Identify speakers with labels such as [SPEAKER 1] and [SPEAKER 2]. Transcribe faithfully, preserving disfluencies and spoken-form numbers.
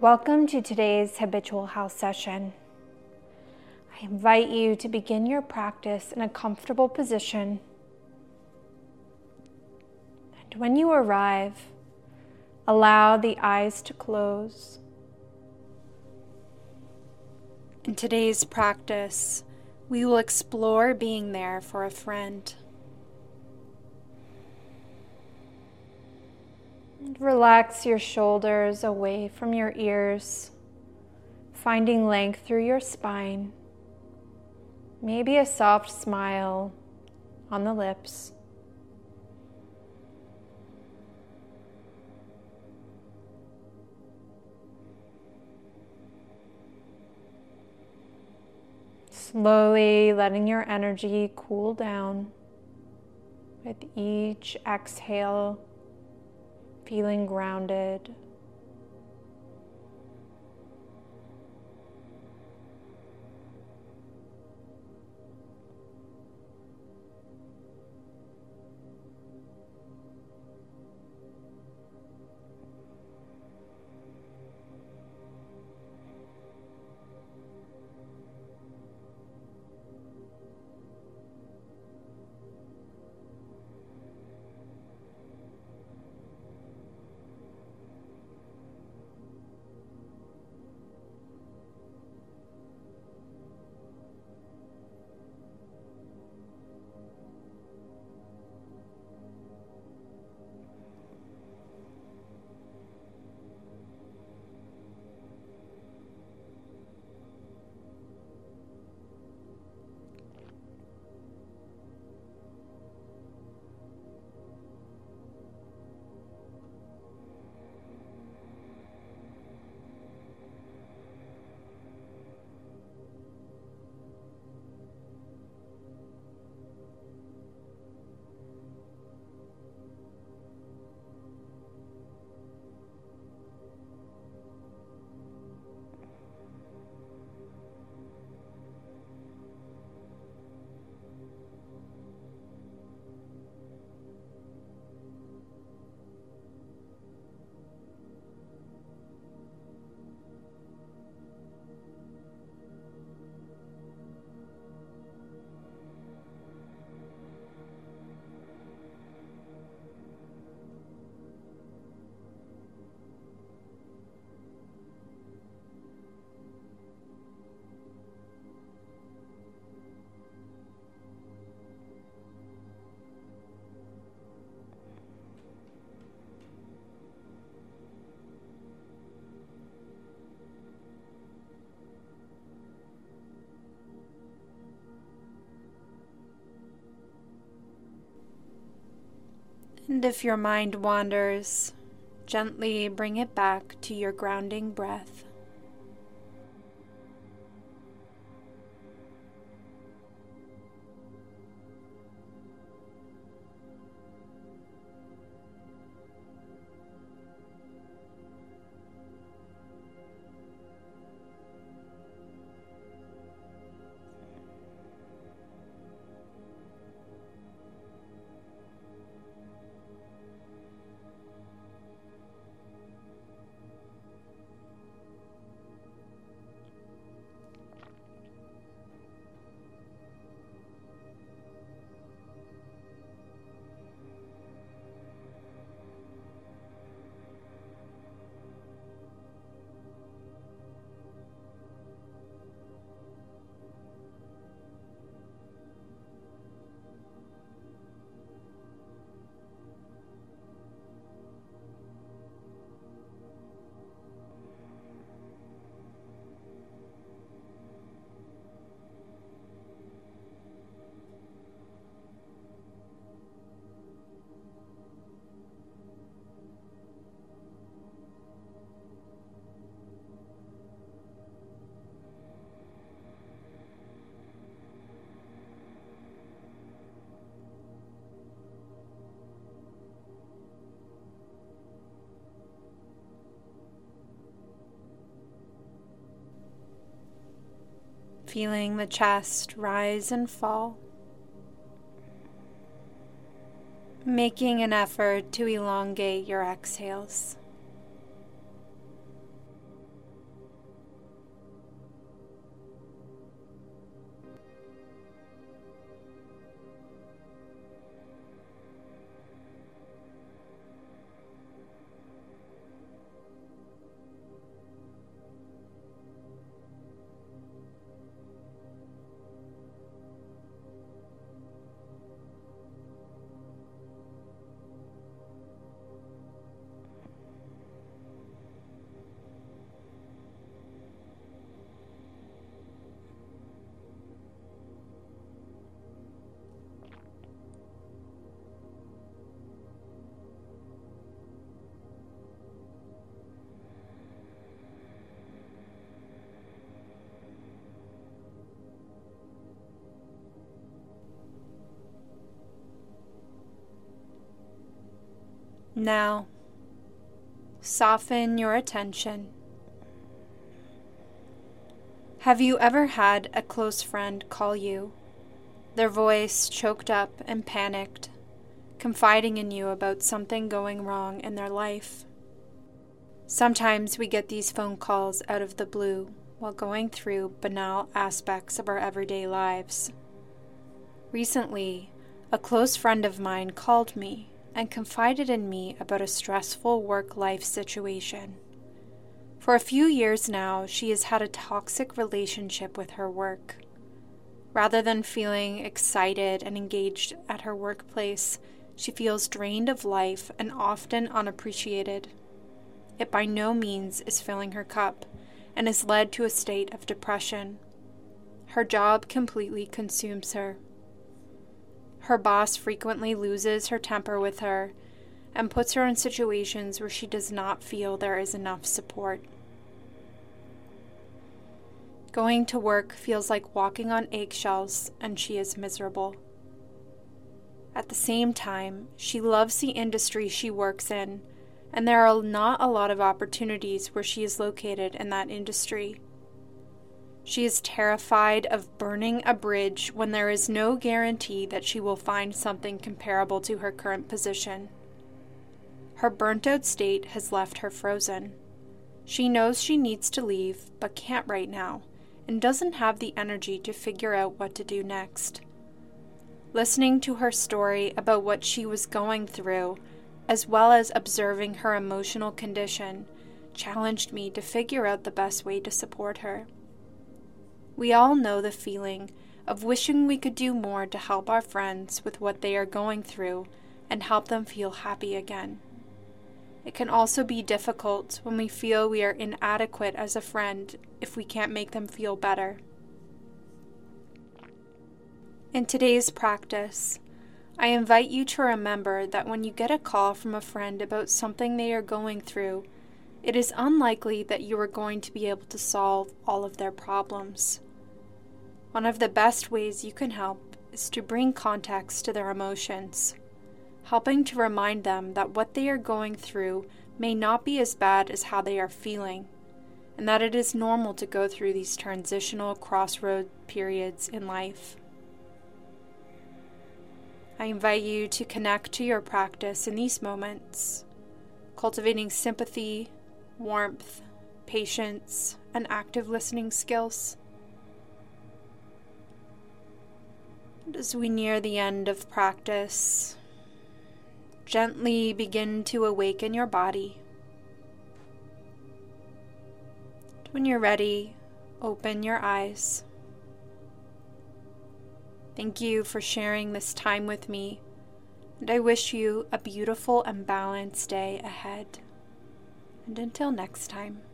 [SPEAKER 1] Welcome to today's Habitual House session. I invite you to begin your practice in a comfortable position. And when you arrive, allow the eyes to close. In today's practice, we will explore being there for a friend. And relax your shoulders away from your ears, finding length through your spine. Maybe a soft smile on the lips. Slowly letting your energy cool down with each exhale, feeling grounded. And if your mind wanders, gently bring it back to your grounding breath. Feeling the chest rise and fall. Making an effort to elongate your exhales. Now, soften your attention. Have you ever had a close friend call you, their voice choked up and panicked, confiding in you about something going wrong in their life? Sometimes we get these phone calls out of the blue while going through banal aspects of our everyday lives. Recently, a close friend of mine called me and confided in me about a stressful work-life situation. For a few years now, she has had a toxic relationship with her work. Rather than feeling excited and engaged at her workplace, she feels drained of life and often unappreciated. It by no means is filling her cup and has led to a state of depression. Her job completely consumes her. Her boss frequently loses her temper with her and puts her in situations where she does not feel there is enough support. Going to work feels like walking on eggshells, and she is miserable. At the same time, she loves the industry she works in, and there are not a lot of opportunities where she is located in that industry. She is terrified of burning a bridge when there is no guarantee that she will find something comparable to her current position. Her burnt-out state has left her frozen. She knows she needs to leave, but can't right now, and doesn't have the energy to figure out what to do next. Listening to her story about what she was going through, as well as observing her emotional condition, challenged me to figure out the best way to support her. We all know the feeling of wishing we could do more to help our friends with what they are going through and help them feel happy again. It can also be difficult when we feel we are inadequate as a friend if we can't make them feel better. In today's practice, I invite you to remember that when you get a call from a friend about something they are going through, it is unlikely that you are going to be able to solve all of their problems. One of the best ways you can help is to bring context to their emotions, helping to remind them that what they are going through may not be as bad as how they are feeling, and that it is normal to go through these transitional crossroad periods in life. I invite you to connect to your practice in these moments, cultivating sympathy, warmth, patience, and active listening skills. And as we near the end of practice, gently begin to awaken your body. When you're ready, open your eyes. Thank you for sharing this time with me, and I wish you a beautiful and balanced day ahead. And until next time.